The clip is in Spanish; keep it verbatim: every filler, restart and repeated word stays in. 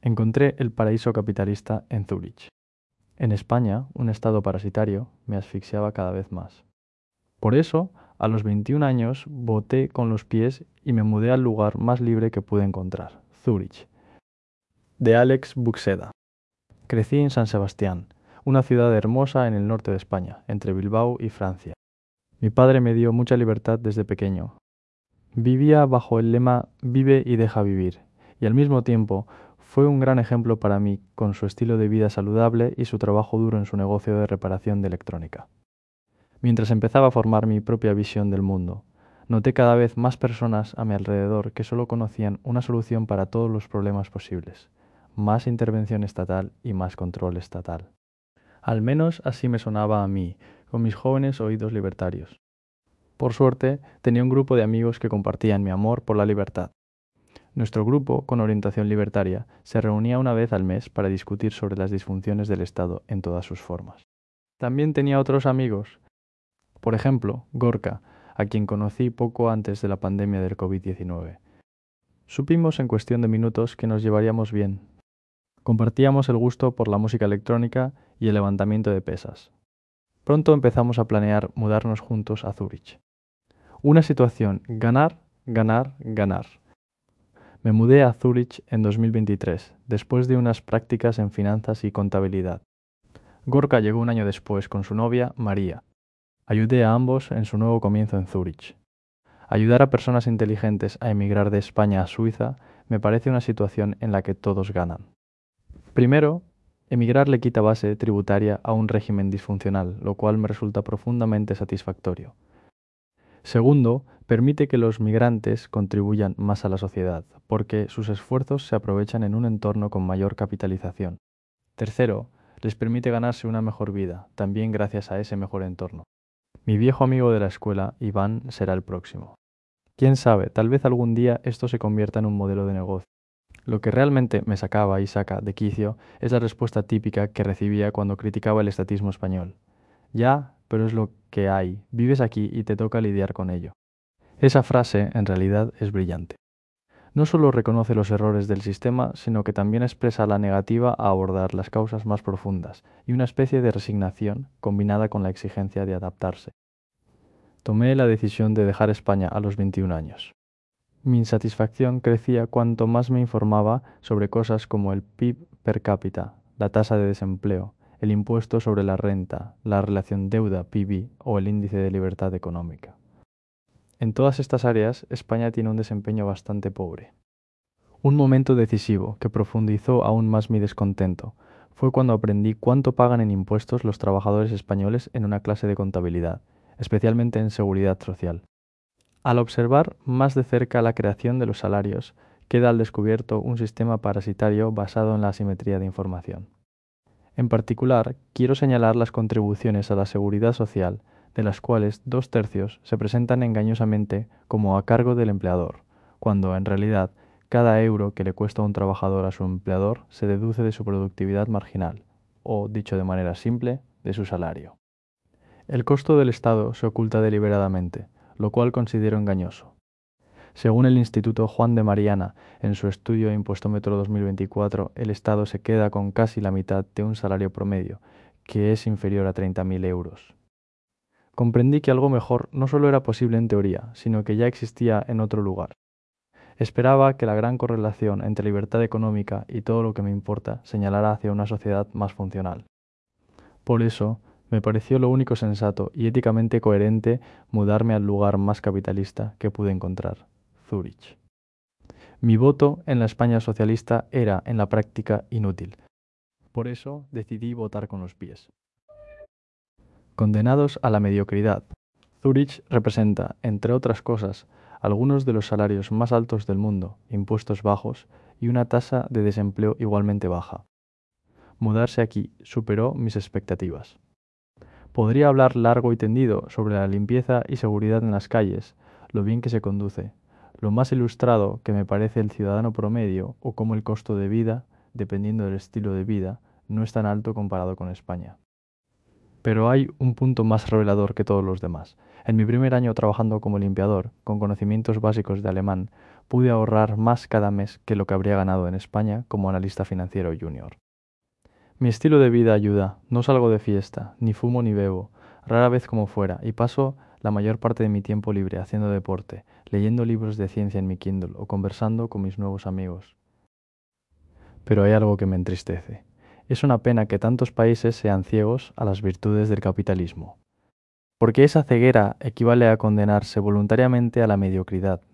Encontré el paraíso capitalista en Zúrich. En España, un estado parasitario me asfixiaba cada vez más. Por eso, a los veintiún años, boté con los pies y me mudé al lugar más libre que pude encontrar, Zúrich, de Alex Buxeda. Crecí en San Sebastián, una ciudad hermosa en el norte de España, entre Bilbao y Francia. Mi padre me dio mucha libertad desde pequeño. Vivía bajo el lema "vive y deja vivir", y al mismo tiempo fue un gran ejemplo para mí con su estilo de vida saludable y su trabajo duro en su negocio de reparación de electrónica. Mientras empezaba a formar mi propia visión del mundo, noté cada vez más personas a mi alrededor que solo conocían una solución para todos los problemas posibles: más intervención estatal y más control estatal. Al menos así me sonaba a mí, con mis jóvenes oídos libertarios. Por suerte, tenía un grupo de amigos que compartían mi amor por la libertad. Nuestro grupo, con orientación libertaria, se reunía una vez al mes para discutir sobre las disfunciones del Estado en todas sus formas. También tenía otros amigos, por ejemplo, Gorka, a quien conocí poco antes de la pandemia del COVID diecinueve. Supimos en cuestión de minutos que nos llevaríamos bien. Compartíamos el gusto por la música electrónica y el levantamiento de pesas. Pronto empezamos a planear mudarnos juntos a Zúrich. Una situación ganar, ganar, ganar. Me mudé a Zúrich en dos mil veintitrés, después de unas prácticas en finanzas y contabilidad. Gorka llegó un año después con su novia, María. Ayudé a ambos en su nuevo comienzo en Zúrich. Ayudar a personas inteligentes a emigrar de España a Suiza me parece una situación en la que todos ganan. Primero, emigrar le quita base tributaria a un régimen disfuncional, lo cual me resulta profundamente satisfactorio. Segundo, permite que los migrantes contribuyan más a la sociedad, porque sus esfuerzos se aprovechan en un entorno con mayor capitalización. Tercero, les permite ganarse una mejor vida, también gracias a ese mejor entorno. Mi viejo amigo de la escuela, Iván, será el próximo. Quién sabe, tal vez algún día esto se convierta en un modelo de negocio. Lo que realmente me sacaba y saca de quicio es la respuesta típica que recibía cuando criticaba el estatismo español. Ya, pero es lo que hay, vives aquí y te toca lidiar con ello. Esa frase, en realidad, es brillante. No solo reconoce los errores del sistema, sino que también expresa la negativa a abordar las causas más profundas y una especie de resignación combinada con la exigencia de adaptarse. Tomé la decisión de dejar España a los veintiún años. Mi insatisfacción crecía cuanto más me informaba sobre cosas como el P I B per cápita, la tasa de desempleo, el impuesto sobre la renta, la relación deuda-P I B o el índice de libertad económica. En todas estas áreas, España tiene un desempeño bastante pobre. Un momento decisivo que profundizó aún más mi descontento fue cuando aprendí cuánto pagan en impuestos los trabajadores españoles en una clase de contabilidad, especialmente en seguridad social. Al observar más de cerca la creación de los salarios, queda al descubierto un sistema parasitario basado en la asimetría de información. En particular, quiero señalar las contribuciones a la seguridad social, de las cuales dos tercios se presentan engañosamente como a cargo del empleador, cuando en realidad cada euro que le cuesta a un trabajador a su empleador se deduce de su productividad marginal, o, dicho de manera simple, de su salario. El costo del Estado se oculta deliberadamente, lo cual considero engañoso. Según el Instituto Juan de Mariana, en su estudio Impuestómetro dos mil veinticuatro, el Estado se queda con casi la mitad de un salario promedio, que es inferior a treinta mil euros. Comprendí que algo mejor no solo era posible en teoría, sino que ya existía en otro lugar. Esperaba que la gran correlación entre libertad económica y todo lo que me importa señalara hacia una sociedad más funcional. Por eso, me pareció lo único sensato y éticamente coherente mudarme al lugar más capitalista que pude encontrar, Zúrich. Mi voto en la España socialista era, en la práctica, inútil. Por eso decidí votar con los pies. Condenados a la mediocridad, Zúrich representa, entre otras cosas, algunos de los salarios más altos del mundo, impuestos bajos y una tasa de desempleo igualmente baja. Mudarse aquí superó mis expectativas. Podría hablar largo y tendido sobre la limpieza y seguridad en las calles, lo bien que se conduce, lo más ilustrado que me parece el ciudadano promedio o cómo el costo de vida, dependiendo del estilo de vida, no es tan alto comparado con España. Pero hay un punto más revelador que todos los demás. En mi primer año trabajando como limpiador, con conocimientos básicos de alemán, pude ahorrar más cada mes que lo que habría ganado en España como analista financiero junior. Mi estilo de vida ayuda, no salgo de fiesta, ni fumo ni bebo, rara vez como fuera, y paso la mayor parte de mi tiempo libre haciendo deporte, leyendo libros de ciencia en mi Kindle o conversando con mis nuevos amigos. Pero hay algo que me entristece. Es una pena que tantos países sean ciegos a las virtudes del capitalismo, porque esa ceguera equivale a condenarse voluntariamente a la mediocridad,